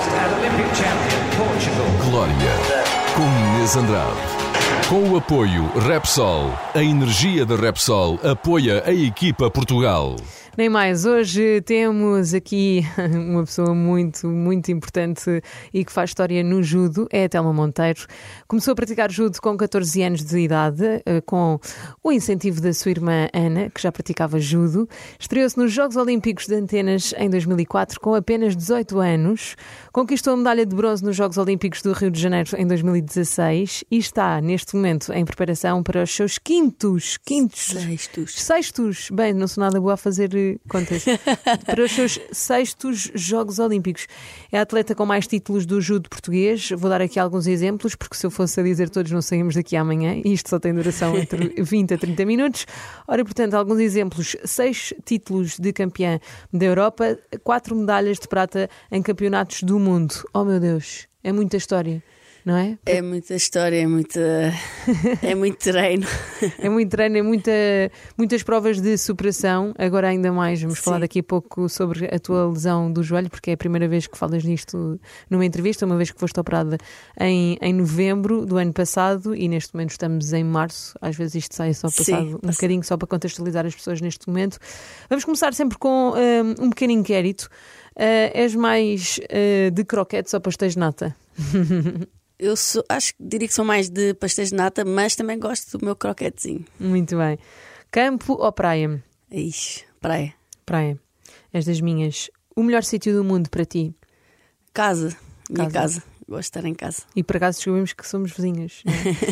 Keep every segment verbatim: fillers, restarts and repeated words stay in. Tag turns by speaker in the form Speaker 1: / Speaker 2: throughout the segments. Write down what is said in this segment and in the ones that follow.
Speaker 1: medalist and Olympic champion, Portugal.
Speaker 2: Glória, com Inês Andrade. Com o apoio Repsol, a energia da Repsol apoia a equipa Portugal.
Speaker 3: Nem mais, hoje temos aqui uma pessoa muito, muito importante e que faz história no judo, é a Telma Monteiro. Começou a praticar judo com catorze anos de idade, com o incentivo da sua irmã Ana, que já praticava judo. Estreou-se nos Jogos Olímpicos de Atenas em dois mil e quatro com apenas dezoito anos. Conquistou a medalha de bronze nos Jogos Olímpicos do Rio de Janeiro em dois mil e dezasseis e está, neste momento, em preparação para os seus quintos, quintos,
Speaker 4: sextos,
Speaker 3: sextos, bem, não sou nada boa a fazer contas, para os seus sextos Jogos Olímpicos. É a atleta com mais títulos do judo português. Vou dar aqui alguns exemplos, porque se eu fosse a dizer todos não saímos daqui amanhã, e isto só tem duração entre vinte a trinta minutos. Ora, portanto, alguns exemplos: seis títulos de campeã da Europa, quatro medalhas de prata em campeonatos do mundo. Oh meu Deus, é muita história, não é?
Speaker 4: É muita história, é, muita... é muito treino.
Speaker 3: É muito treino, é muita, muitas provas de superação. Agora ainda mais, vamos Sim. falar daqui a pouco sobre a tua lesão do joelho, porque é a primeira vez que falas nisto numa entrevista, uma vez que foste operada em, em novembro do ano passado e neste momento estamos em março. Às vezes isto sai só passado Sim, um passa. bocadinho, só para contextualizar as pessoas neste momento. Vamos começar sempre com um, um pequeno inquérito. Uh, és mais uh, de croquetes ou pastéis de nata?
Speaker 4: Eu sou, acho que diria que sou mais de pastéis de nata, mas também gosto do meu croquetezinho.
Speaker 3: Muito bem. Campo ou praia?
Speaker 4: Ixi, praia.
Speaker 3: Praia. És das minhas. O melhor sítio do mundo para ti?
Speaker 4: Casa. Minha casa. casa. Gosto de estar em casa.
Speaker 3: E por acaso descobrimos que somos vizinhos.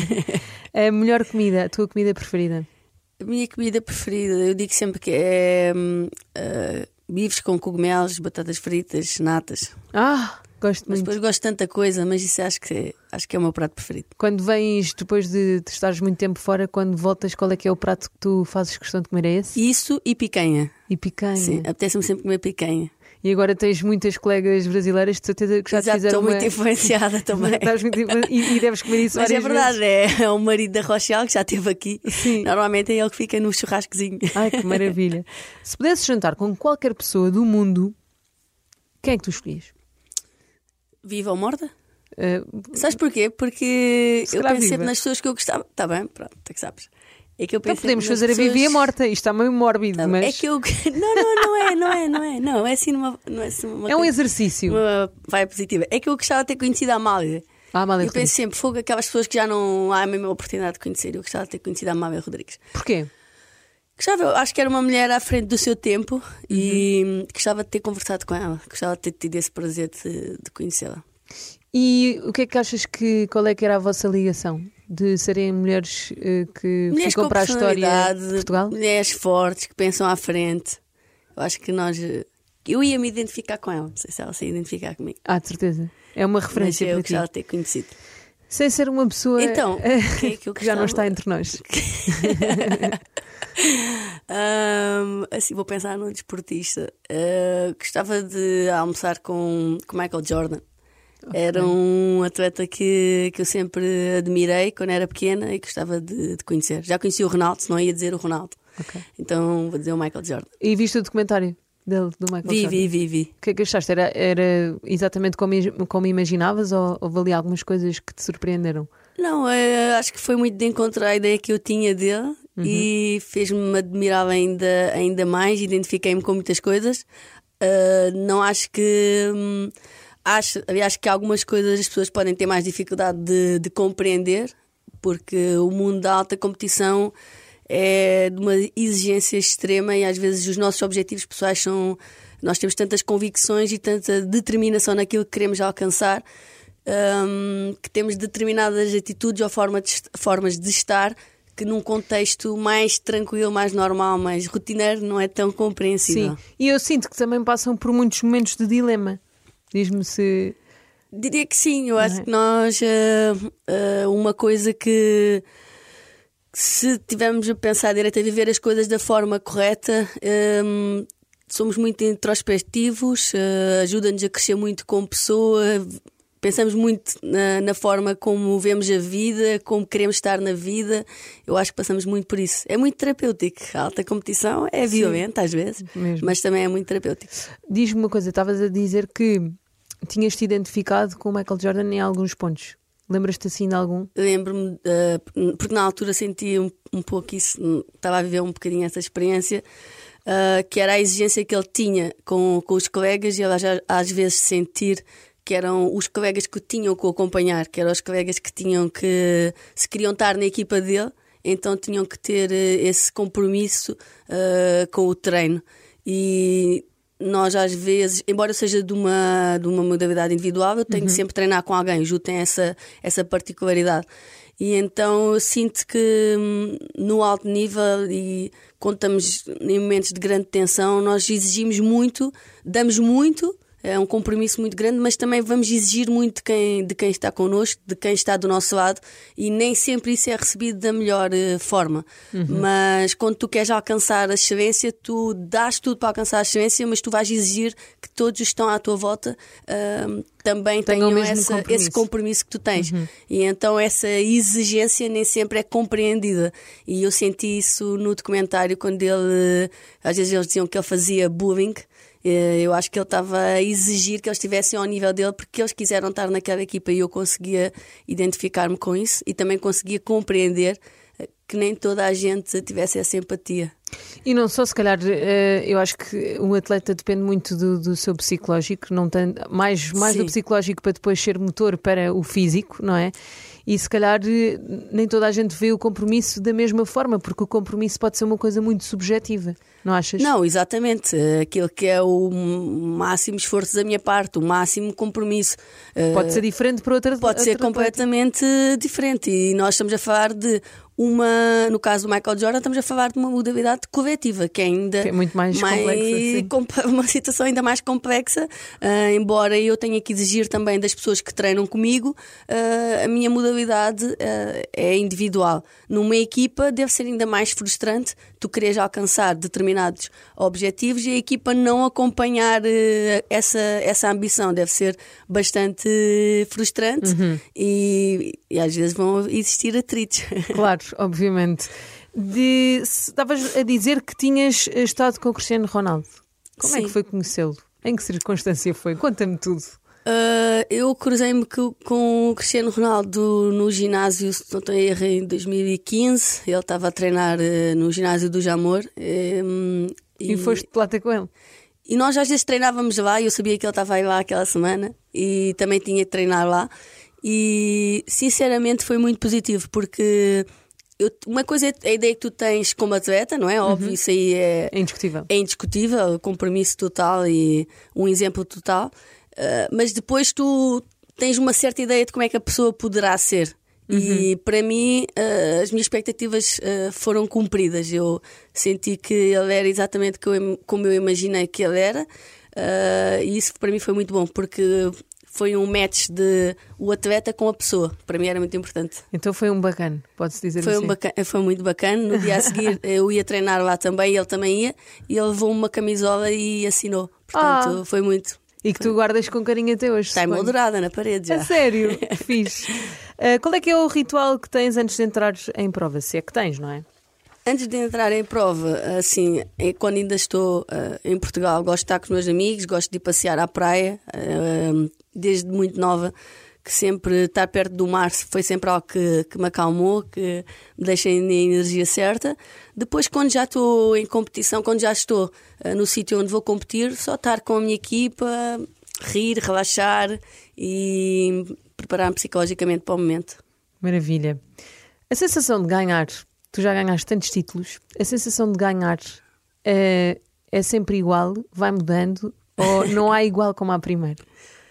Speaker 3: A melhor comida, a tua comida preferida?
Speaker 4: A minha comida preferida, eu digo sempre que é uh, bifes com cogumelos, batatas fritas, natas.
Speaker 3: Ah! Gosto
Speaker 4: mas
Speaker 3: muito.
Speaker 4: depois gosto de tanta coisa, mas isso acho que, é, acho que é o meu prato preferido.
Speaker 3: Quando vens, depois de, de estares muito tempo fora, quando voltas, qual é que é o prato que tu fazes questão de comer? É esse?
Speaker 4: Isso e picanha.
Speaker 3: E picanha?
Speaker 4: Sim, apetece-me sempre comer picanha.
Speaker 3: E agora tens muitas colegas brasileiras de certeza que já
Speaker 4: Exato,
Speaker 3: te fizeram
Speaker 4: estou
Speaker 3: uma...
Speaker 4: muito influenciada também.
Speaker 3: Estás muito... e, e deves comer isso
Speaker 4: mas
Speaker 3: várias
Speaker 4: é verdade,
Speaker 3: vezes.
Speaker 4: É, é o marido da Rochelle que já esteve aqui.
Speaker 3: Sim.
Speaker 4: Normalmente é ele que fica no churrascozinho.
Speaker 3: Ai, que maravilha. Se pudesses jantar com qualquer pessoa do mundo, quem é que tu escolhias?
Speaker 4: Viva ou morta?
Speaker 3: Uh,
Speaker 4: Sabes porquê? Porque eu penso
Speaker 3: viva.
Speaker 4: sempre nas pessoas que eu gostava. Está bem, pronto, é que sabes. É que eu penso
Speaker 3: então podemos fazer
Speaker 4: pessoas...
Speaker 3: a viva e a morta. Isto está meio mórbido,
Speaker 4: tá
Speaker 3: mas...
Speaker 4: É que eu... Não, não, não é, não é, não é. Não, é assim numa... Não é, assim uma
Speaker 3: é um
Speaker 4: coisa...
Speaker 3: exercício.
Speaker 4: Uma vibe positiva. É que eu gostava de ter conhecido a Amália.
Speaker 3: A Amália
Speaker 4: eu
Speaker 3: Rodrigues.
Speaker 4: penso sempre, fogo, aquelas pessoas que já não há a mesma oportunidade de conhecer. Eu gostava de ter conhecido a Amália Rodrigues.
Speaker 3: Porquê?
Speaker 4: Gostava, eu acho que era uma mulher à frente do seu tempo. Uhum. E gostava de ter conversado com ela. Gostava de ter tido esse prazer de, de conhecê-la.
Speaker 3: E o que é que achas que, qual é que era a vossa ligação? De serem mulheres uh, que
Speaker 4: mulheres
Speaker 3: ficam para a história de Portugal?
Speaker 4: Mulheres fortes, que pensam à frente. Eu acho que nós... Eu ia me identificar com ela. Não sei se ela se ia identificar comigo.
Speaker 3: Ah, de certeza. É uma referência
Speaker 4: Mas
Speaker 3: para
Speaker 4: eu
Speaker 3: ti.
Speaker 4: gostava de ter conhecido.
Speaker 3: Sem ser uma pessoa
Speaker 4: então, quem é que, eu
Speaker 3: que já não está entre nós.
Speaker 4: um, assim, vou pensar num desportista. Uh, gostava de almoçar com, com Michael Jordan. Okay. Era um atleta que, que eu sempre admirei quando era pequena e gostava de, de conhecer. Já conheci o Ronaldo, senão ia dizer o Ronaldo.
Speaker 3: Okay.
Speaker 4: Então vou dizer o Michael Jordan.
Speaker 3: E viste o documentário dele, do Michael
Speaker 4: vi,
Speaker 3: Jordan?
Speaker 4: Vi, vi, vi.
Speaker 3: O que é que achaste? Era, era exatamente como, como imaginavas ou houve ali algumas coisas que te surpreenderam?
Speaker 4: Não, eu acho que foi muito de encontrar a ideia que eu tinha dele. Uhum. E fez-me admirar ainda, ainda mais. Identifiquei-me com muitas coisas. Uh, não acho que... Hum, Acho, acho que algumas coisas as pessoas podem ter mais dificuldade de, de compreender, porque o mundo da alta competição é de uma exigência extrema e às vezes os nossos objetivos pessoais são... Nós temos tantas convicções e tanta determinação naquilo que queremos alcançar, um, que temos determinadas atitudes ou forma de, formas de estar que num contexto mais tranquilo, mais normal, mais rotineiro, não é tão compreensível.
Speaker 3: Sim, e eu sinto que também passam por muitos momentos de dilema. Diz-me se...
Speaker 4: Diria que sim, eu acho é? que nós... Uh, uh, uma coisa que... Se tivermos a pensar direito a viver as coisas da forma correta, um, somos muito introspectivos, uh, ajuda-nos a crescer muito como pessoa, pensamos muito na, na forma como vemos a vida, como queremos estar na vida. Eu acho que passamos muito por isso. É muito terapêutico. A alta competição é violenta às vezes, mesmo. Mas também é muito terapêutico.
Speaker 3: Diz-me uma coisa, estavas a dizer que tinhas-te identificado com o Michael Jordan em alguns pontos. Lembras-te assim de algum?
Speaker 4: Lembro-me, uh, porque na altura sentia um, um pouco isso, estava a viver um bocadinho essa experiência, uh, que era a exigência que ele tinha com, com os colegas e ele já, às vezes sentir que eram os colegas que o tinham que o acompanhar, que eram os colegas que tinham que, se queriam estar na equipa dele, então tinham que ter uh, esse compromisso uh, com o treino. E nós às vezes, embora eu seja de uma, de uma modalidade individual, eu tenho uhum. que sempre treinar com alguém, o Ju tem essa, essa particularidade. E então eu sinto que no alto nível e quando estamos em momentos de grande tensão, nós exigimos muito, damos muito, é um compromisso muito grande, mas também vamos exigir muito de quem, de quem está connosco, de quem está do nosso lado, e nem sempre isso é recebido da melhor uh, forma. Uhum. Mas quando tu queres alcançar a excelência, tu dás tudo para alcançar a excelência, mas tu vais exigir que todos os que estão à tua volta uh, também tenham, tenham essa, compromisso. esse compromisso que tu tens. Uhum. E então essa exigência nem sempre é compreendida. E eu senti isso no documentário, quando ele, às vezes eles diziam que ele fazia bullying. Eu acho que ele estava a exigir que eles estivessem ao nível dele porque eles quiseram estar naquela equipa, e eu conseguia identificar-me com isso e também conseguia compreender que nem toda a gente tivesse essa empatia.
Speaker 3: E não só, se calhar, eu acho que um atleta depende muito do, do seu psicológico, não tem, mais, mais do psicológico para depois ser motor para o físico, não é? E se calhar nem toda a gente vê o compromisso da mesma forma, porque o compromisso pode ser uma coisa muito subjetiva, não achas?
Speaker 4: Não, exatamente. Aquilo que é o máximo esforço da minha parte, o máximo compromisso.
Speaker 3: Pode ser diferente para outra
Speaker 4: Pode ser
Speaker 3: outra
Speaker 4: completamente atleta. diferente. E nós estamos a falar de uma, no caso do Michael Jordan, estamos a falar de uma modalidade coletiva, que é ainda
Speaker 3: que é muito mais, mais complexa,
Speaker 4: uma situação ainda mais complexa, uh, embora eu tenha que exigir também das pessoas que treinam comigo, uh, a minha modalidade uh, é individual. Numa equipa deve ser ainda mais frustrante tu queres alcançar determinados objetivos e a equipa não acompanhar uh, essa, essa ambição. Deve ser bastante frustrante. Uhum. e, e às vezes vão existir atritos.
Speaker 3: Claro, obviamente. De, estavas a dizer que tinhas estado com o Cristiano Ronaldo. Como Sim. é que foi conhecê-lo? Em que circunstância foi? Conta-me tudo.
Speaker 4: Uh, eu cruzei-me com o Cristiano Ronaldo no ginásio, se não estou a errar, em dois mil e quinze. Ele estava a treinar uh, no ginásio do Jamor. Um,
Speaker 3: e, e foste lá ter com ele?
Speaker 4: E nós às vezes treinávamos lá, e eu sabia que ele estava aí lá aquela semana e também tinha de treinar lá. E sinceramente foi muito positivo, porque eu, uma coisa é a ideia que tu tens como atleta, não é? Óbvio, uhum. Isso aí é,
Speaker 3: é indiscutível.
Speaker 4: É indiscutível, compromisso total e um exemplo total. Uh, mas depois tu tens uma certa ideia de como é que a pessoa poderá ser. Uhum. E para mim uh, as minhas expectativas uh, foram cumpridas. Eu senti que ele era exatamente como eu imaginei que ele era, uh, e isso para mim foi muito bom, porque foi um match de o atleta com a pessoa. Para mim era muito importante.
Speaker 3: Então foi um bacana, pode-se dizer
Speaker 4: foi
Speaker 3: assim?
Speaker 4: Um bacana, foi muito bacana. No dia a seguir eu ia treinar lá também, ele também ia, e ele levou uma camisola e assinou. Portanto, ah. foi muito.
Speaker 3: E que tu guardas com carinho até hoje.
Speaker 4: Está emoldurada na parede já.
Speaker 3: A sério? Fixe. Uh, qual é que é o ritual que tens antes de entrar em prova? Se é que tens, não é?
Speaker 4: Antes de entrar em prova, assim, quando ainda estou uh, em Portugal, gosto de estar com os meus amigos, gosto de ir passear à praia, uh, desde muito nova, que sempre estar perto do mar foi sempre algo que, que me acalmou, que me deixa a energia certa. Depois, quando já estou em competição, quando já estou uh, no sítio onde vou competir, só estar com a minha equipa, rir, relaxar e preparar-me psicologicamente para o momento.
Speaker 3: Maravilha. A sensação de ganhar, tu já ganhaste tantos títulos, a sensação de ganhar é, é sempre igual, vai mudando, ou não há igual como a primeira?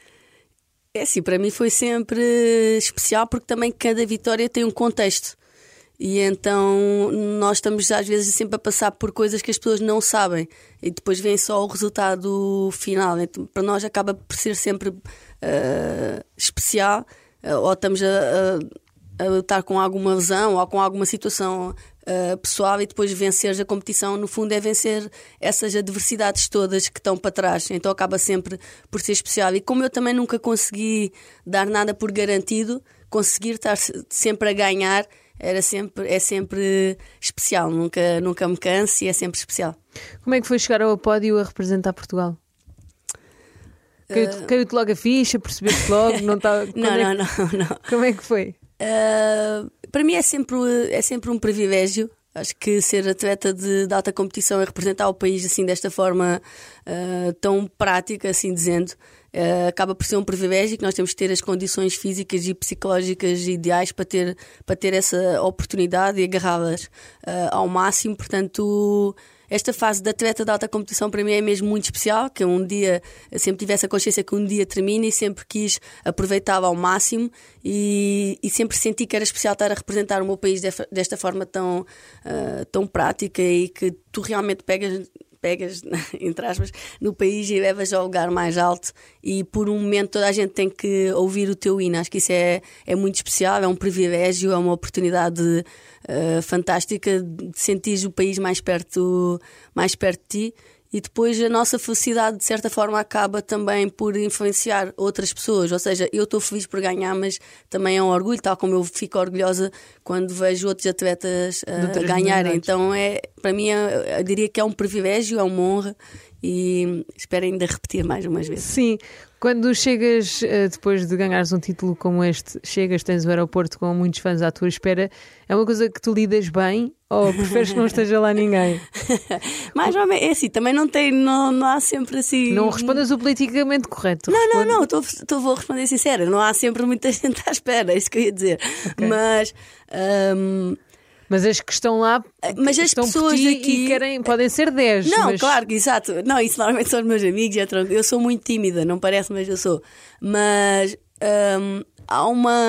Speaker 4: É assim, para mim foi sempre especial, porque também cada vitória tem um contexto. E então nós estamos às vezes sempre a passar por coisas que as pessoas não sabem e depois vem só o resultado final. Então, para nós acaba por ser sempre uh, especial, uh, ou estamos a, a, a lutar com alguma lesão ou com alguma situação uh, pessoal, e depois vencer a competição, no fundo é vencer essas adversidades todas que estão para trás. Então acaba sempre por ser especial. E como eu também nunca consegui dar nada por garantido, conseguir estar sempre a ganhar era sempre, é sempre especial, nunca, nunca me canso e é sempre especial.
Speaker 3: Como é que foi chegar ao pódio a representar Portugal? Caiu-te, caiu-te logo a ficha, percebeste logo? Não, tá,
Speaker 4: Não,
Speaker 3: é
Speaker 4: não,
Speaker 3: que,
Speaker 4: não, não.
Speaker 3: Como é que foi?
Speaker 4: Uh, para mim é sempre, é sempre um privilégio. Acho que ser atleta de, de alta competição é representar o país assim desta forma uh, tão prática, assim dizendo. Uh, acaba por ser um privilégio que nós temos que ter as condições físicas e psicológicas ideais para ter, para ter essa oportunidade e agarrá-las uh, ao máximo. Portanto, esta fase de atleta de alta competição para mim é mesmo muito especial, que um dia, eu sempre tive essa consciência que um dia termina e sempre quis aproveitá-la ao máximo e, e sempre senti que era especial estar a representar o meu país de, desta forma tão, uh, tão prática e que tu realmente pegas... pegas, entre aspas, no país e levas ao lugar mais alto e por um momento toda a gente tem que ouvir o teu hino. Acho que isso é, é muito especial, é um privilégio, é uma oportunidade uh, fantástica de sentir o país mais perto, mais perto de ti. E depois a nossa felicidade, de certa forma, acaba também por influenciar outras pessoas. Ou seja, eu estou feliz por ganhar, mas também é um orgulho, tal como eu fico orgulhosa quando vejo outros atletas uh, ganharem. Então, é, para mim, é, eu diria que é um privilégio, é uma honra e espero ainda repetir mais umas vezes.
Speaker 3: Sim, quando chegas, depois de ganhares um título como este, chegas, tens o aeroporto com muitos fãs à tua espera, é uma coisa que tu lidas bem ou preferes que não esteja lá ninguém?
Speaker 4: Mais ou menos, é assim, também não, tem, não, não há sempre assim...
Speaker 3: Não respondas o politicamente correto.
Speaker 4: Não,
Speaker 3: responde...
Speaker 4: não, não, tô, tô, vou responder sincera, não há sempre muita gente à espera, é isso que eu ia dizer. Okay. Mas... Um...
Speaker 3: Mas as que estão lá
Speaker 4: mas as
Speaker 3: estão
Speaker 4: pessoas
Speaker 3: por ti
Speaker 4: aqui
Speaker 3: e querem, podem ser dez.
Speaker 4: Não,
Speaker 3: mas...
Speaker 4: claro, exato. Não, isso normalmente são os meus amigos. Eu sou muito tímida, não parece, mas eu sou. Mas hum, há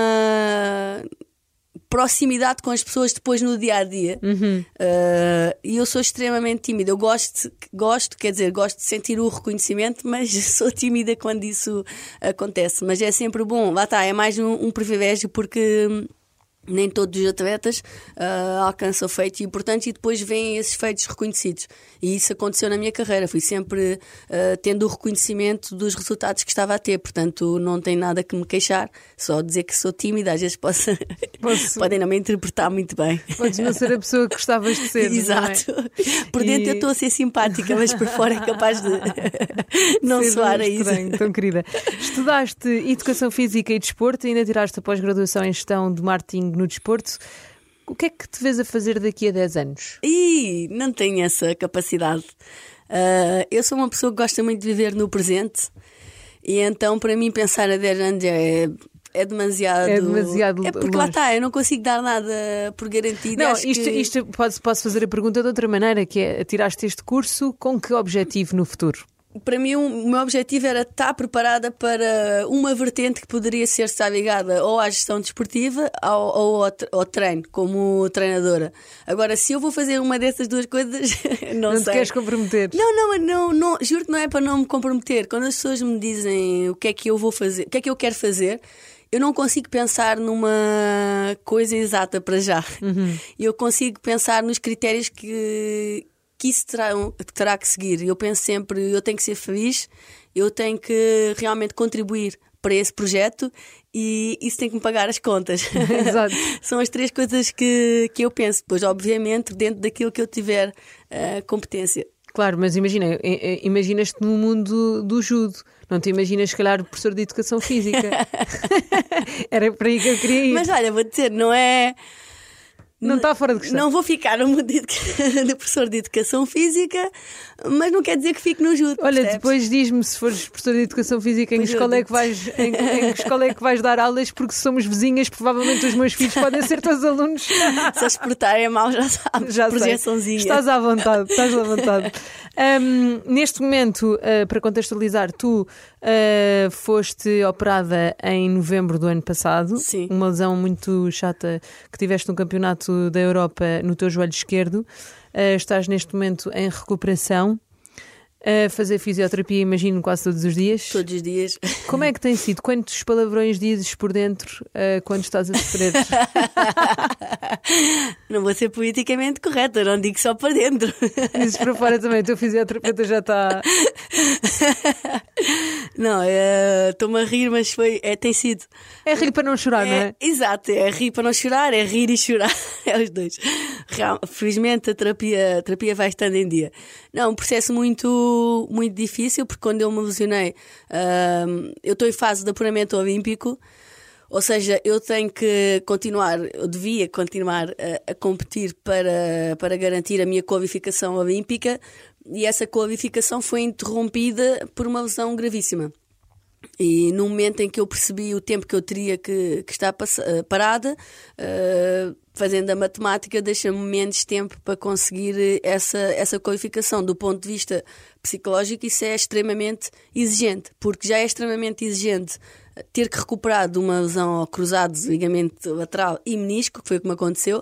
Speaker 4: uma proximidade com as pessoas depois no dia a dia.
Speaker 3: Uhum.
Speaker 4: Uh, e eu sou extremamente tímida. Eu gosto, gosto, quer dizer, gosto de sentir o reconhecimento, mas sou tímida quando isso acontece. Mas é sempre bom. Lá está, é mais um, um privilégio porque nem todos os atletas uh, alcançam feitos importantes e depois vêm esses feitos reconhecidos. E isso aconteceu na minha carreira. Fui sempre uh, tendo o reconhecimento dos resultados que estava a ter. Portanto, não tenho nada que me queixar. Só dizer que sou tímida. Às vezes posso... Posso... podem não me interpretar muito bem.
Speaker 3: Podes não ser a pessoa que gostavas de ser.
Speaker 4: Exato.
Speaker 3: Não é?
Speaker 4: Por dentro
Speaker 3: e...
Speaker 4: eu estou a ser simpática, mas por fora é capaz de não
Speaker 3: ser
Speaker 4: soar a isso.
Speaker 3: Então, querida, estudaste Educação Física e Desporto e ainda tiraste a pós-graduação em Gestão de Marketing no Desporto. O que é que te vês a fazer daqui a dez anos?
Speaker 4: Ih, não tenho essa capacidade. Uh, eu sou uma pessoa que gosta muito de viver no presente e então para mim pensar a dez anos é... É demasiado.
Speaker 3: É demasiado.
Speaker 4: É porque
Speaker 3: longe.
Speaker 4: Lá está, eu não consigo dar nada por garantido.
Speaker 3: Não,
Speaker 4: Acho
Speaker 3: isto,
Speaker 4: que...
Speaker 3: isto posso, posso fazer a pergunta de outra maneira, que é: tiraste este curso com que objetivo no futuro?
Speaker 4: Para mim, o meu objetivo era estar preparada para uma vertente que poderia ser estar ligada ou à gestão desportiva ou, ou ao, ao treino, como treinadora. Agora, se eu vou fazer uma dessas duas coisas, não,
Speaker 3: não
Speaker 4: sei.
Speaker 3: Não te queres comprometer?
Speaker 4: Não, não, não, não, juro que não é para não me comprometer. Quando as pessoas me dizem o que é que eu vou fazer, o que é que eu quero fazer, eu não consigo pensar numa coisa exata para já. Uhum. Eu consigo pensar nos critérios que, que isso terá, terá que seguir. Eu penso sempre, eu tenho que ser feliz, eu tenho que realmente contribuir para esse projeto e isso tem que me pagar as contas.
Speaker 3: Exato.
Speaker 4: São as três coisas que, que eu penso. Depois, obviamente, dentro daquilo que eu tiver uh, competência.
Speaker 3: Claro, mas imagina, imaginas-te no mundo do judo. Não te imaginas, se calhar, professor de Educação Física. Era para aí que eu queria ir.
Speaker 4: Mas olha, vou dizer, não é...
Speaker 3: Não está fora de questão.
Speaker 4: Não vou ficar no mundo de, de professor de Educação Física, mas não quer dizer que fique no judo.
Speaker 3: Olha,
Speaker 4: percebes?
Speaker 3: Depois diz-me, se fores professor de Educação Física, em que, escola é que, vais, em, em que escola é que vais dar aulas, porque se somos vizinhas, provavelmente os meus filhos podem ser teus alunos.
Speaker 4: Se eles portarem mal, já sabes.
Speaker 3: Já
Speaker 4: projeçãozinha.
Speaker 3: Estás à vontade, estás à vontade. Um, neste momento, uh, para contextualizar, tu uh, foste operada em novembro do ano passado.
Speaker 4: Sim.
Speaker 3: Uma lesão muito chata que tiveste no campeonato da Europa no teu joelho esquerdo. Uh, estás neste momento em recuperação, a uh, fazer fisioterapia, imagino, quase todos os dias.
Speaker 4: Todos os dias.
Speaker 3: Como é que tem sido? Quantos palavrões dizes por dentro uh, quando estás a sofrer?
Speaker 4: Não vou ser politicamente correta, não digo só para dentro.
Speaker 3: Dizes para fora também, o teu fisioterapeuta já está...
Speaker 4: Não, é, estou-me a rir, mas foi, é, tem sido.
Speaker 3: É rir para não chorar,
Speaker 4: é,
Speaker 3: não é?
Speaker 4: Exato, é rir para não chorar, é rir e chorar. É os dois. Real, felizmente a terapia, a terapia vai estando em dia. Não, um processo muito, muito difícil, porque quando eu me lesionei, uh, eu estou em fase de apuramento olímpico. Ou seja, eu tenho que continuar, eu devia continuar a, a competir para, para garantir a minha qualificação olímpica, e essa qualificação foi interrompida por uma lesão gravíssima. E no momento em que eu percebi o tempo que eu teria que, que estar parada, uh, fazendo a matemática, deixa-me menos tempo para conseguir essa, essa qualificação. Do ponto de vista psicológico, isso é extremamente exigente, porque já é extremamente exigente ter que recuperar de uma lesão ao cruzado, ligamento lateral e menisco, que foi o que me aconteceu,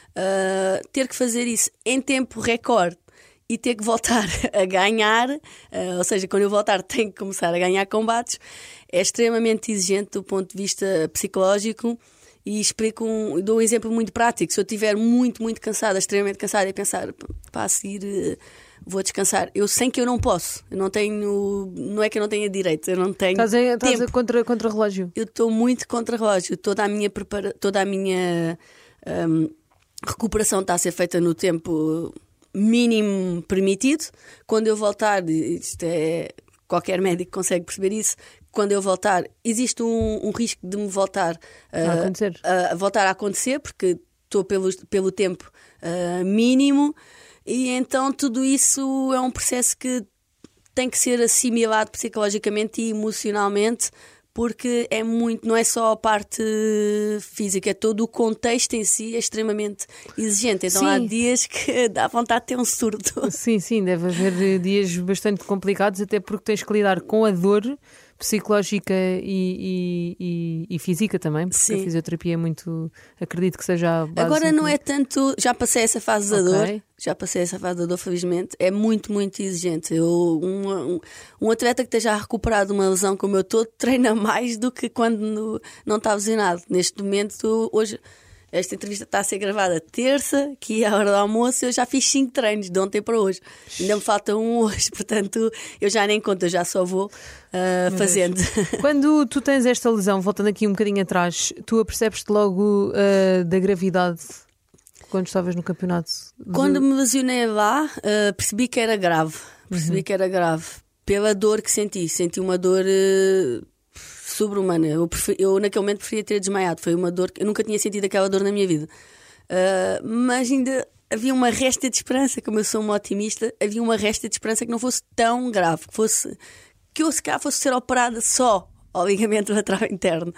Speaker 4: uh, ter que fazer isso em tempo recorde e ter que voltar a ganhar, uh, ou seja, quando eu voltar tenho que começar a ganhar combates, é extremamente exigente do ponto de vista psicológico. E explico um, dou um exemplo muito prático. Se eu estiver muito, muito cansada, extremamente cansada, e pensar, pá, a seguir uh, vou descansar, eu sei que eu não posso, eu não tenho, não é que eu não tenha direito, eu não tenho
Speaker 3: Estás a, estás
Speaker 4: tempo.
Speaker 3: a contra, contra relógio?
Speaker 4: Eu estou muito contra relógio, toda a minha, prepara, toda a minha um, recuperação está a ser feita no tempo mínimo permitido. Quando eu voltar, isto é, qualquer médico consegue perceber isso, quando eu voltar, existe um, um risco de me voltar
Speaker 3: a, acontecer.
Speaker 4: a, a voltar a acontecer, porque estou pelo, pelo tempo uh, mínimo, e então tudo isso é um processo que tem que ser assimilado psicologicamente e emocionalmente, porque é muito, não é só a parte física, é todo o contexto em si é extremamente exigente. Então
Speaker 3: sim.
Speaker 4: Há dias que dá vontade de ter um surto.
Speaker 3: Sim, sim, deve haver dias bastante complicados, até porque tens que lidar com a dor psicológica e, e, e, e física também, porque
Speaker 4: Sim.
Speaker 3: a fisioterapia é muito, acredito que seja a base.
Speaker 4: Agora não é tanto, já passei essa fase da
Speaker 3: okay.
Speaker 4: dor, já passei essa fase da dor, felizmente, é muito, muito exigente. Eu, um, um, um atleta que esteja a recuperar de uma lesão como eu estou, treina mais do que quando no, não está lesionado. Neste momento, hoje, esta entrevista está a ser gravada terça, que é a hora do almoço, eu já fiz cinco treinos de ontem para hoje. Ainda me falta um hoje, portanto, eu já nem conto, eu já só vou uh, fazendo.
Speaker 3: Quando tu tens esta lesão, voltando aqui um bocadinho atrás, tu apercebes-te logo uh, da gravidade quando estavas no campeonato? De...
Speaker 4: Quando me lesionei lá, uh, percebi que era grave. Percebi uhum. que era grave. Pela dor que senti. Senti uma dor... Uh... sobre-humana. Eu, prefer... eu naquele momento preferia ter desmaiado. Foi uma dor que eu nunca tinha sentido aquela dor na minha vida. Uh, mas ainda havia uma resta de esperança, como eu sou uma otimista, havia uma resta de esperança que não fosse tão grave, que fosse que eu se calhar fosse ser operada só ao ligamento lateral interno.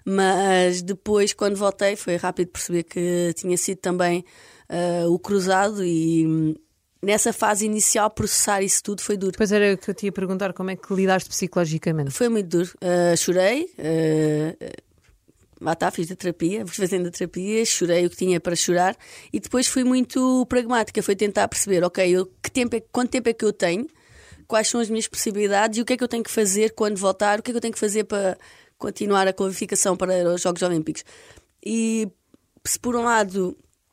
Speaker 4: Mas depois, quando voltei, foi rápido perceber que tinha sido também uh, o cruzado, e nessa fase inicial processar isso tudo foi duro.
Speaker 3: Pois era que eu te ia perguntar, como é que lidaste psicologicamente?
Speaker 4: Foi muito duro. Uh, chorei, uh, lá está, fiz a terapia, fui fazendo a terapia, chorei o que tinha para chorar, e depois fui muito pragmática, foi tentar perceber, ok, eu, que tempo é, quanto tempo é que eu tenho, quais são as minhas possibilidades e o que é que eu tenho que fazer quando voltar, o que é que eu tenho que fazer para continuar a qualificação para os Jogos Olímpicos. E se por um lado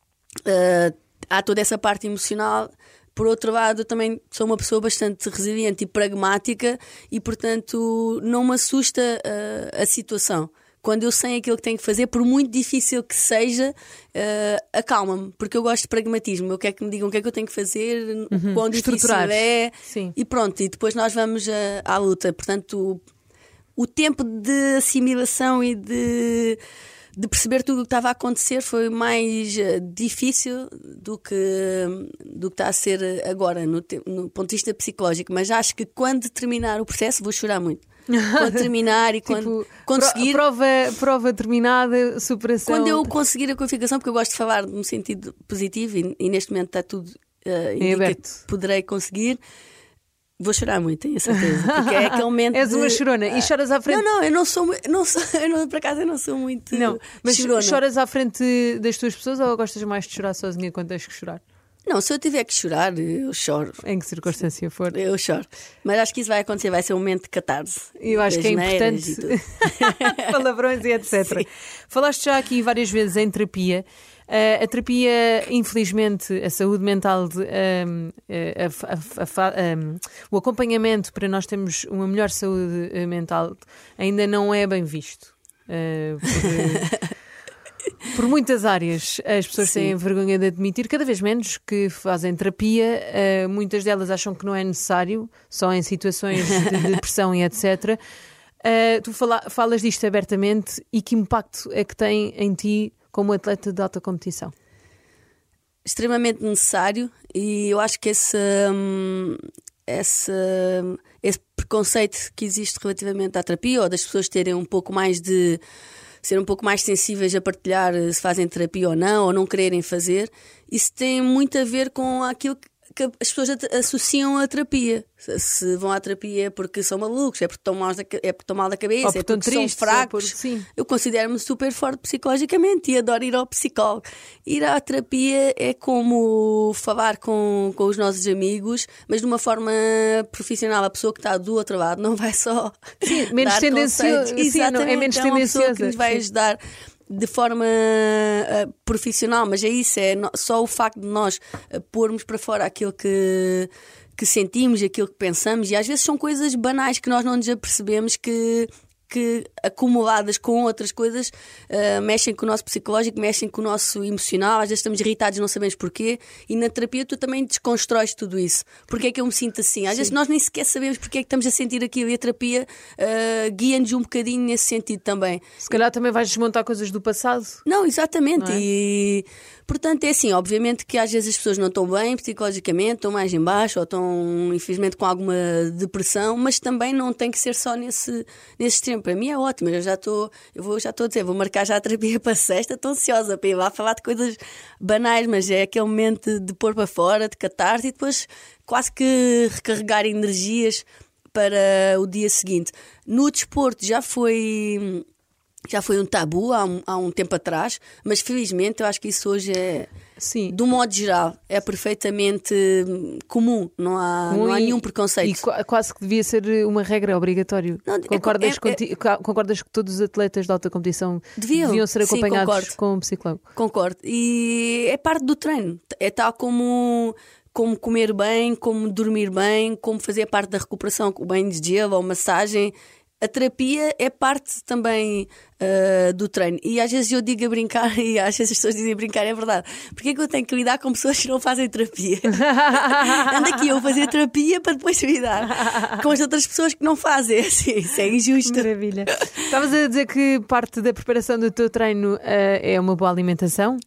Speaker 4: uh, há toda essa parte emocional, por outro lado, eu também sou uma pessoa bastante resiliente e pragmática, e, portanto, não me assusta uh, a situação. Quando eu sei aquilo que tenho que fazer, por muito difícil que seja, uh, acalma-me, porque eu gosto de pragmatismo. Eu quero que me digam o que é que eu tenho que fazer,
Speaker 3: uhum.
Speaker 4: quão difícil é,
Speaker 3: Sim.
Speaker 4: e pronto, e depois nós vamos uh, à luta. Portanto, o, o tempo de assimilação e de... de perceber tudo o que estava a acontecer foi mais uh, difícil do que, do que está a ser agora, no, te- no ponto de vista psicológico. Mas acho que quando terminar o processo vou chorar muito. Quando terminar e quando
Speaker 3: tipo,
Speaker 4: conseguir...
Speaker 3: Prova, prova terminada, superação...
Speaker 4: Quando eu conseguir a qualificação, porque eu gosto de falar num sentido positivo, e, e neste momento está tudo uh, indica que poderei conseguir... Vou chorar muito, tenho a certeza. Porque é aquele momento.
Speaker 3: És
Speaker 4: de...
Speaker 3: uma chorona e choras à frente.
Speaker 4: Não, não, eu não sou. Não sou eu não, por acaso eu não sou muito.
Speaker 3: Não, mas
Speaker 4: chorona.
Speaker 3: choras à frente das tuas pessoas ou gostas mais de chorar sozinha quando tens que chorar?
Speaker 4: Não, se eu tiver que chorar, eu choro.
Speaker 3: Em que circunstância for.
Speaker 4: Eu choro. Mas acho que isso vai acontecer, vai ser um momento de catarse.
Speaker 3: Eu acho que é
Speaker 4: Asneiras
Speaker 3: importante. Palavrões e etcétera.
Speaker 4: Sim.
Speaker 3: Falaste já aqui várias vezes em terapia. Uh, a terapia, infelizmente, a saúde mental, de, um, a, a, a, um, o acompanhamento para nós termos uma melhor saúde mental ainda não é bem visto. Uh, por, por muitas áreas as pessoas
Speaker 4: Sim.
Speaker 3: têm vergonha de admitir, cada vez menos que fazem terapia. Uh, muitas delas acham que não é necessário, só em situações de depressão e etcétera. Uh, tu fala, falas disto abertamente e que impacto é que tem em ti como atleta de alta competição?
Speaker 4: Extremamente necessário, e eu acho que esse, hum, esse, esse preconceito que existe relativamente à terapia, ou das pessoas terem um pouco mais de ser um pouco mais sensíveis a partilhar se fazem terapia ou não, ou não quererem fazer, isso tem muito a ver com aquilo que que as pessoas associam à terapia. Se vão à terapia é porque são malucos, é porque estão mal da, é porque estão mal da cabeça,
Speaker 3: ou porque
Speaker 4: é porque
Speaker 3: tristes,
Speaker 4: são fracos.
Speaker 3: Por... Sim.
Speaker 4: Eu considero-me super forte psicologicamente e adoro ir ao psicólogo. Ir à terapia é como falar com, com os nossos amigos, mas de uma forma profissional. A pessoa que está do outro lado não vai só
Speaker 3: Sim, menos
Speaker 4: dar
Speaker 3: tendencioso.
Speaker 4: conselhos.
Speaker 3: Sim, não, é menos
Speaker 4: é uma pessoa que
Speaker 3: tendenciosa.
Speaker 4: nos vai
Speaker 3: Sim.
Speaker 4: ajudar de forma uh, profissional, mas é isso, é no, só o facto de nós uh, pormos para fora aquilo que, que sentimos, aquilo que pensamos, e às vezes são coisas banais que nós não nos apercebemos que, que acumuladas com outras coisas uh, mexem com o nosso psicológico, mexem com o nosso emocional. Às vezes estamos irritados, não sabemos porquê, e na terapia tu também desconstróis tudo isso. Porque é que eu me sinto assim? Às
Speaker 3: Sim.
Speaker 4: vezes nós nem sequer sabemos porque é que estamos a sentir aquilo, e a terapia uh, guia-nos um bocadinho nesse sentido também.
Speaker 3: Se calhar também vais desmontar coisas do passado.
Speaker 4: Não, exatamente.
Speaker 3: Não é?
Speaker 4: E portanto é assim, obviamente que às vezes as pessoas não estão bem psicologicamente, estão mais em baixo ou estão infelizmente com alguma depressão, mas também não tem que ser só nesse, nesse extremo. Para mim é ótimo, eu já estou, eu vou, já estou a dizer, vou marcar já a terapia para sexta, estou ansiosa para ir lá falar de coisas banais, mas é aquele momento de pôr para fora, de catarse, e depois quase que recarregar energias para o dia seguinte. No desporto já foi... Já foi um tabu há um, há um tempo atrás, mas felizmente eu acho que isso hoje é,
Speaker 3: Sim.
Speaker 4: do modo geral, é perfeitamente comum, não há,
Speaker 3: Comum
Speaker 4: não há
Speaker 3: e-
Speaker 4: nenhum preconceito.
Speaker 3: E qu- quase que devia ser uma regra, obrigatório.
Speaker 4: Não, é-
Speaker 3: concordas,
Speaker 4: é-
Speaker 3: conti- ca- concordas que todos os atletas de alta competição
Speaker 4: Deviam,
Speaker 3: ser
Speaker 4: sim,
Speaker 3: acompanhados
Speaker 4: concordo.
Speaker 3: com um psicólogo?
Speaker 4: Concordo. E é parte do treino, é tal como, como comer bem, como dormir bem, como fazer parte da recuperação, com o banho de gelo ou massagem. A terapia é parte também uh, do treino. E às vezes eu digo a brincar, e às vezes as pessoas dizem a brincar, é verdade. Porque é que eu tenho que lidar com pessoas que não fazem terapia? Ando aqui eu fazer terapia para depois lidar com as outras pessoas que não fazem. Assim, isso é injusto.
Speaker 3: Maravilha. Estavas a dizer que parte da preparação do teu treino eh, é uma boa alimentação?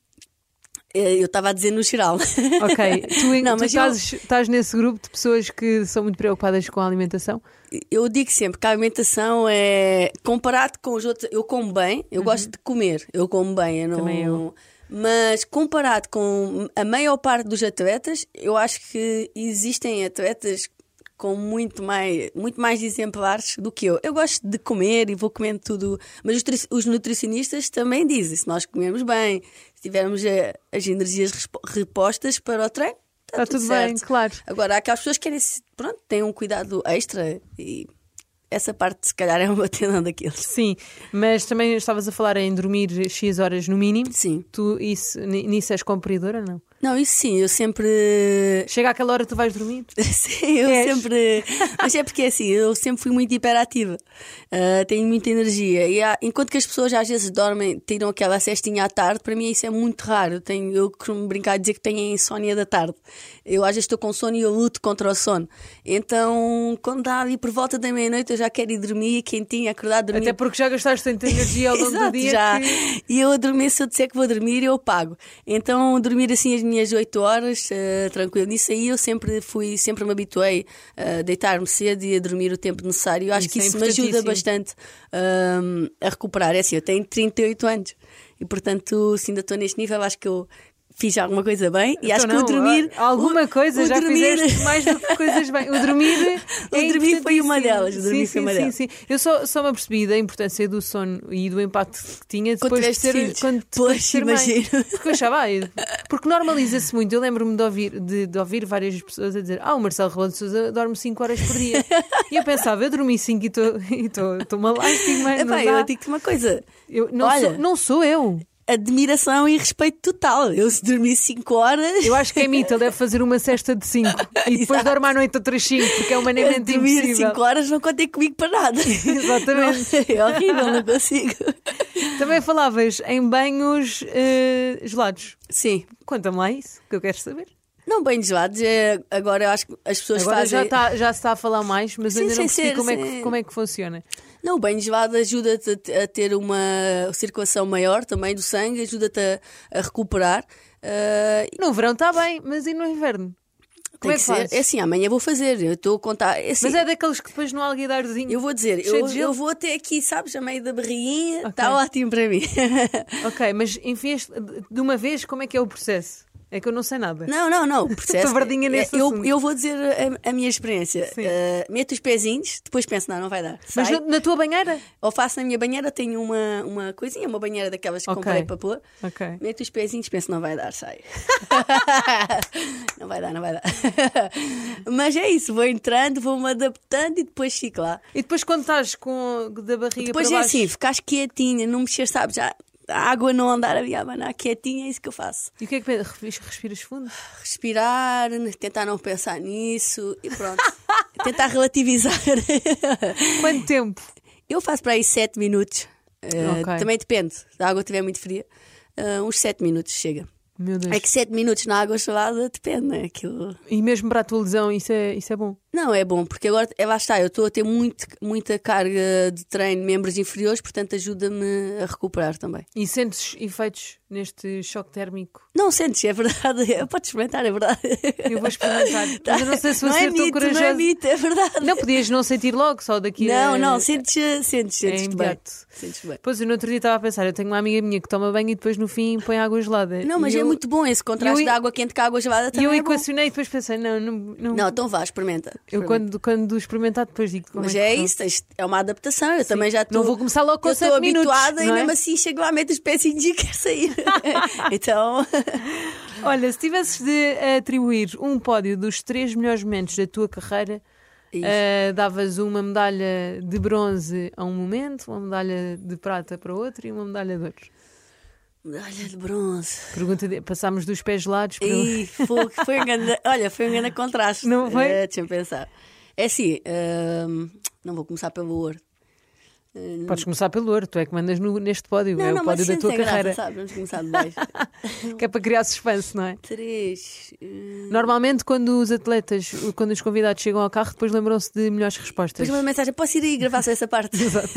Speaker 4: Eu estava a dizer no geral.
Speaker 3: Ok. Tu,
Speaker 4: Não,
Speaker 3: tu
Speaker 4: mas eu-
Speaker 3: estás, estás nesse grupo de pessoas que são muito preocupadas com a alimentação?
Speaker 4: Eu digo sempre que a alimentação é, comparado com os outros, eu como bem, eu gosto de comer, eu como bem, eu não...
Speaker 3: Também eu.
Speaker 4: Mas comparado com a maior parte dos atletas, eu acho que existem atletas com muito mais, muito mais exemplares do que eu. Eu gosto de comer e vou comendo tudo, mas os, tri- os nutricionistas também dizem, se nós comermos bem, se tivermos eh, as energias respo- repostas para o treino, está,
Speaker 3: Está tudo bem,
Speaker 4: certo.
Speaker 3: claro.
Speaker 4: Agora, há aquelas pessoas que querem, pronto, têm um cuidado extra, e essa parte se calhar é uma tenda daqueles.
Speaker 3: Sim, mas também estavas a falar em dormir X horas no mínimo.
Speaker 4: Sim.
Speaker 3: Tu isso, ni- nisso és cumpridora, não?
Speaker 4: Não, isso sim, eu sempre...
Speaker 3: Chega àquela hora que tu vais dormir?
Speaker 4: Sim, eu
Speaker 3: És?
Speaker 4: sempre... Mas é porque é assim, eu sempre fui muito hiperativa. Uh, tenho muita energia. E há- enquanto que as pessoas às vezes dormem, tiram aquela cestinha à tarde, para mim isso é muito raro. Eu, tenho, eu costumo brincar e dizer que tenho a insónia da tarde. Eu às vezes estou com sono e eu luto contra o sono. Então, quando dá ali por volta da meia-noite, eu já quero ir dormir, quentinha, acordar, dormir.
Speaker 3: Até porque já gastaste tanta energia ao longo
Speaker 4: Exato,
Speaker 3: do dia.
Speaker 4: já.
Speaker 3: que-
Speaker 4: E eu adormeço, se eu disser que vou dormir, eu pago. Então, dormir assim as minhas oito horas, uh, tranquilo. Nisso aí eu sempre fui, sempre me habituei a deitar-me cedo e a dormir o tempo necessário. Eu acho
Speaker 3: Isso
Speaker 4: que
Speaker 3: é
Speaker 4: isso me ajuda
Speaker 3: importantíssimo.
Speaker 4: bastante um, a recuperar. É assim, eu tenho trinta e oito anos e, portanto, se ainda estou neste nível, acho que eu fiz alguma coisa bem e
Speaker 3: Então
Speaker 4: acho que
Speaker 3: não,
Speaker 4: o dormir.
Speaker 3: alguma
Speaker 4: o,
Speaker 3: coisa
Speaker 4: o
Speaker 3: já
Speaker 4: dormir,
Speaker 3: fizeste mais do que coisas bem. O dormir,
Speaker 4: o
Speaker 3: é
Speaker 4: dormir foi uma
Speaker 3: importantíssimo.
Speaker 4: delas. O dormir
Speaker 3: sim,
Speaker 4: foi uma
Speaker 3: sim,
Speaker 4: delas.
Speaker 3: sim, sim. Eu só, só me apercebi da importância do sono e do impacto que tinha
Speaker 4: Quando
Speaker 3: depois de
Speaker 4: tiveste
Speaker 3: ser,
Speaker 4: filhos.
Speaker 3: quando, depois
Speaker 4: Pois,
Speaker 3: de ser mãe.
Speaker 4: imagino.
Speaker 3: Porque eu achava, ah, eu- porque normaliza-se muito. Eu lembro-me de ouvir, de, de ouvir várias pessoas a dizer: Ah, o Marcelo Rebelo de Sousa dorme cinco horas por dia. E eu pensava, eu dormi cinco e estou-me a lástima.
Speaker 4: Epá, eu digo-te uma coisa.
Speaker 3: Eu, não,
Speaker 4: Olha,
Speaker 3: sou, não sou eu.
Speaker 4: admiração e respeito total. Eu se dormi cinco horas.
Speaker 3: Eu acho que é mito, ele deve fazer uma cesta de cinco e depois dorme à noite outras cinco, porque é humanamente
Speaker 4: dormir
Speaker 3: impossível.
Speaker 4: cinco horas não contei comigo para nada.
Speaker 3: Exatamente.
Speaker 4: Não, é horrível, não consigo.
Speaker 3: Também falavas em banhos eh, gelados.
Speaker 4: Sim.
Speaker 3: Conta-me lá isso, que eu quero saber.
Speaker 4: Não bem gelados, é, agora eu acho que as pessoas
Speaker 3: Agora
Speaker 4: fazem.
Speaker 3: já, tá, já se está a falar mais, mas
Speaker 4: Sim,
Speaker 3: ainda não
Speaker 4: sem
Speaker 3: percebi
Speaker 4: ser,
Speaker 3: como, é que,
Speaker 4: sim.
Speaker 3: como é que funciona.
Speaker 4: Não, o banho gelado ajuda-te a ter uma circulação maior também do sangue, ajuda-te a, a recuperar. Uh,
Speaker 3: No verão está bem, mas e no inverno? Como
Speaker 4: tem
Speaker 3: é
Speaker 4: que
Speaker 3: que
Speaker 4: ser.
Speaker 3: fazes?
Speaker 4: É assim, amanhã vou fazer. Eu estou a contar. É assim,
Speaker 3: Mas é daqueles que depois não há alguidarzinho.
Speaker 4: eu vou dizer,
Speaker 3: cheio
Speaker 4: eu,
Speaker 3: de gelo?
Speaker 4: eu vou até aqui, sabes, a meio da barriguinha,
Speaker 3: Ok.
Speaker 4: está ótimo para mim.
Speaker 3: Ok, mas enfias de uma vez, como é que é o processo? É que eu não sei nada.
Speaker 4: Não, não, não. Processo,
Speaker 3: Estou verdinha nesse
Speaker 4: eu,
Speaker 3: assunto.
Speaker 4: eu vou dizer a, a minha experiência.
Speaker 3: Sim.
Speaker 4: Uh, meto os pezinhos, depois penso, não, não vai dar.
Speaker 3: Mas
Speaker 4: Sai.
Speaker 3: na, na tua banheira?
Speaker 4: Ou faço na minha banheira, tenho uma, uma coisinha, uma banheira daquelas que
Speaker 3: Ok.
Speaker 4: comprei para pôr.
Speaker 3: Ok.
Speaker 4: Meto os pezinhos, penso, não vai dar, sai. Não vai dar, não vai dar. Mas é isso, vou entrando, vou-me adaptando e depois fico lá.
Speaker 3: E depois quando estás com da barriga
Speaker 4: Depois
Speaker 3: para
Speaker 4: é
Speaker 3: baixo...
Speaker 4: assim, ficares quietinha, não mexer, sabes? Já, a água não andar a me abanar quietinha, é isso que eu faço.
Speaker 3: E o que é que pensas? Respiras fundo?
Speaker 4: Respirar, tentar não pensar nisso e pronto. Tentar relativizar.
Speaker 3: Quanto tempo?
Speaker 4: Eu faço para aí sete minutos. Uh,
Speaker 3: Ok.
Speaker 4: Também depende, se a água estiver muito fria. Uh, uns sete minutos chega.
Speaker 3: Meu Deus.
Speaker 4: É que sete minutos na água gelada depende, não é? Aquilo...
Speaker 3: E mesmo para a tua lesão, isso é, isso é bom.
Speaker 4: Não, é bom, porque agora, é, lá está, eu estou a ter muito, muita carga de treino, membros inferiores, portanto ajuda-me a recuperar também.
Speaker 3: E sentes efeitos neste choque térmico?
Speaker 4: Não sentes, é verdade, podes experimentar, é verdade.
Speaker 3: Eu vou experimentar. Mas eu não sei se vou
Speaker 4: não
Speaker 3: ser
Speaker 4: é
Speaker 3: tão
Speaker 4: mito,
Speaker 3: corajosa.
Speaker 4: não é mito, é verdade.
Speaker 3: Não, podias não sentir logo, só daqui
Speaker 4: Não,
Speaker 3: a...
Speaker 4: não, sentes, sentes, sentes bem.
Speaker 3: imediato.
Speaker 4: Sentes bem.
Speaker 3: Pois, eu no outro dia estava a pensar, eu tenho uma amiga minha que toma banho e depois no fim põe água gelada.
Speaker 4: Não, mas
Speaker 3: E
Speaker 4: é
Speaker 3: eu,
Speaker 4: muito bom esse contraste
Speaker 3: eu-
Speaker 4: de água quente com a água gelada
Speaker 3: E
Speaker 4: também
Speaker 3: eu
Speaker 4: é bom.
Speaker 3: equacionei e depois pensei, não, não... não,
Speaker 4: Não, então vá, experimenta.
Speaker 3: eu
Speaker 4: experimenta.
Speaker 3: quando, quando experimentar depois digo como
Speaker 4: Mas
Speaker 3: é, que
Speaker 4: é
Speaker 3: correu.
Speaker 4: isso, tens- é uma adaptação. Eu também já estou.
Speaker 3: Não vou começar logo com
Speaker 4: eu
Speaker 3: sete
Speaker 4: estou
Speaker 3: minutos,
Speaker 4: habituada
Speaker 3: não
Speaker 4: e
Speaker 3: é?
Speaker 4: mesmo assim chego lá, meto os pezinhos e quero sair. Então.
Speaker 3: Olha, se tivesses de atribuir um pódio dos três melhores momentos da tua carreira,
Speaker 4: Isso.
Speaker 3: ah, davas uma medalha de bronze a um momento, uma medalha de prata para outro e uma medalha de ouro.
Speaker 4: Medalha de bronze.
Speaker 3: Pergunta de... Passámos dos pés gelados para...
Speaker 4: Ih, foi, foi um grande, olha, foi um grande contraste.
Speaker 3: Não foi?
Speaker 4: Eh, Deixa-me pensar. É assim, hum, não vou começar pelo ouro.
Speaker 3: Podes começar pelo ouro, tu é que mandas no- neste pódio,
Speaker 4: Não,
Speaker 3: é
Speaker 4: não,
Speaker 3: o
Speaker 4: mas
Speaker 3: pódio da
Speaker 4: sempre
Speaker 3: tua
Speaker 4: tem
Speaker 3: carreira.
Speaker 4: graça, sabe? Vamos começar de baixo.
Speaker 3: Que é para criar suspense, não é?
Speaker 4: Três. hum,
Speaker 3: Normalmente, quando os atletas, quando os convidados chegam ao carro, depois lembram-se de melhores respostas.
Speaker 4: Depois uma mensagem, posso ir aí gravar só essa parte?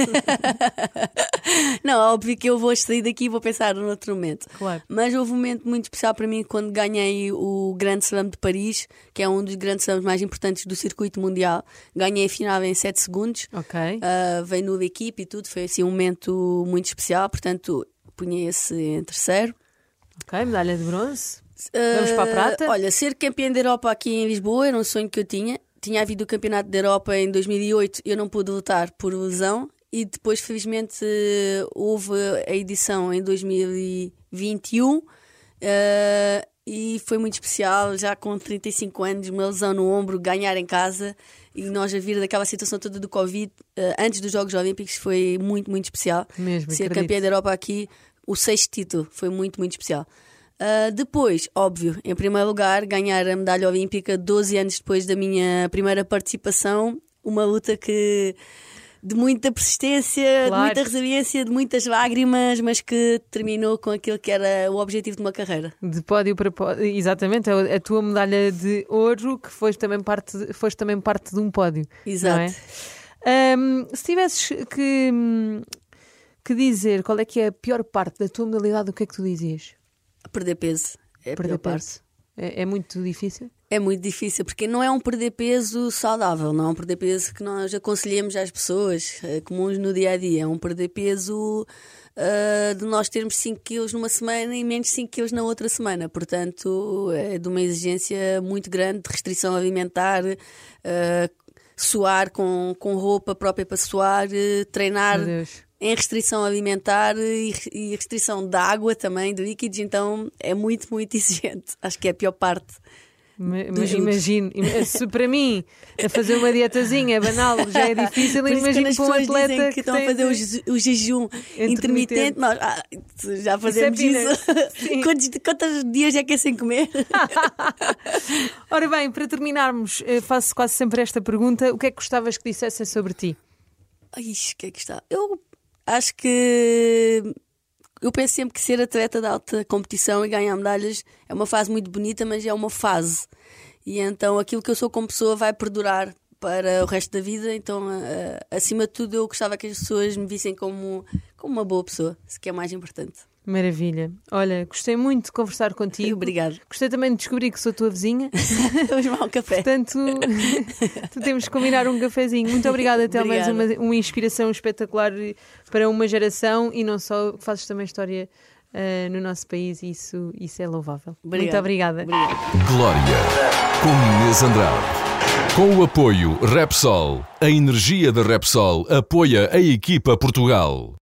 Speaker 4: Não, óbvio que eu vou sair daqui e vou pensar no outro momento.
Speaker 3: Claro.
Speaker 4: Mas houve um momento muito especial para mim quando ganhei o Grande Slam de Paris, que é um dos grandes slams mais importantes do circuito mundial. Ganhei a final em sete segundos.
Speaker 3: Ok.
Speaker 4: Uh, veio nova equipe e tudo, foi assim um momento muito especial, portanto punha esse em terceiro.
Speaker 3: Ok, medalha de bronze.
Speaker 4: Uh,
Speaker 3: Vamos para a prata?
Speaker 4: Olha, ser campeã da Europa aqui em Lisboa era um sonho que eu tinha. Tinha havido o campeonato da Europa em dois mil e oito, eu não pude lutar por lesão e depois felizmente uh, houve a edição em dois mil e vinte e um uh, e foi muito especial, já com trinta e cinco anos, uma lesão no ombro, ganhar em casa e nós a vir daquela situação toda do Covid uh, antes dos Jogos Olímpicos foi muito, muito especial.
Speaker 3: Mesmo,
Speaker 4: Ser
Speaker 3: acredito.
Speaker 4: campeã da Europa aqui, o sexto título, foi muito, muito especial. Uh, depois, óbvio, em primeiro lugar, ganhar a medalha olímpica doze anos depois da minha primeira participação, uma luta que de muita persistência,
Speaker 3: Claro.
Speaker 4: de muita resiliência, de muitas lágrimas, mas que terminou com aquilo que era o objetivo de uma carreira.
Speaker 3: De pódio para pódio. Exatamente, é a tua medalha de ouro que foste também parte, foste também parte de um pódio.
Speaker 4: Exato.
Speaker 3: Não é? Ahm, se tivesses que, que dizer qual é que é a pior parte da tua modalidade, o que é que tu dizias?
Speaker 4: Perder peso é a
Speaker 3: Perder
Speaker 4: pior
Speaker 3: peso.
Speaker 4: parte.
Speaker 3: É, é muito difícil?
Speaker 4: É muito difícil, porque não é um perder peso saudável, não é um perder peso que nós aconselhamos às pessoas uh, comuns no dia a dia. É um perder peso uh, de nós termos cinco quilos numa semana e menos cinco quilos na outra semana. Portanto, é de uma exigência muito grande de restrição alimentar, uh, suar com, com roupa própria para suar, uh, treinar em restrição alimentar e, e restrição de água também, de líquidos. Então é muito, muito exigente. Acho que é a pior parte.
Speaker 3: Imagino, se para mim a fazer uma dietazinha banal já é difícil, imagino para um atleta que,
Speaker 4: que estão a fazer o, o jejum intermitente, intermitente nós ah, já fazemos isso. isso. Quantos, quantos dias é que é sem comer?
Speaker 3: Ora bem, para terminarmos, faço quase sempre esta pergunta: o que é que gostavas que dissessem sobre ti?
Speaker 4: Ai, o que é que está? Eu acho que eu penso sempre que ser atleta de alta competição e ganhar medalhas é uma fase muito bonita, mas é uma fase. E então aquilo que eu sou como pessoa vai perdurar para o resto da vida. Então, uh, acima de tudo, eu gostava que as pessoas me vissem como, como uma boa pessoa, isso que é mais importante.
Speaker 3: Maravilha. Olha, gostei muito de conversar contigo.
Speaker 4: Obrigada.
Speaker 3: Gostei também de descobrir que sou tua vizinha.
Speaker 4: Vamos tomar um café.
Speaker 3: Portanto, temos que combinar um cafezinho. Muito obrigada, Telma. És uma, uma inspiração espetacular para uma geração e não só, fazes também história uh, no nosso país e isso, isso é louvável.
Speaker 4: Obrigada.
Speaker 3: Muito obrigada.
Speaker 4: Obrigada.
Speaker 2: Glória, com Inês Andrade. Com o apoio Repsol, a energia da Repsol apoia a equipa Portugal.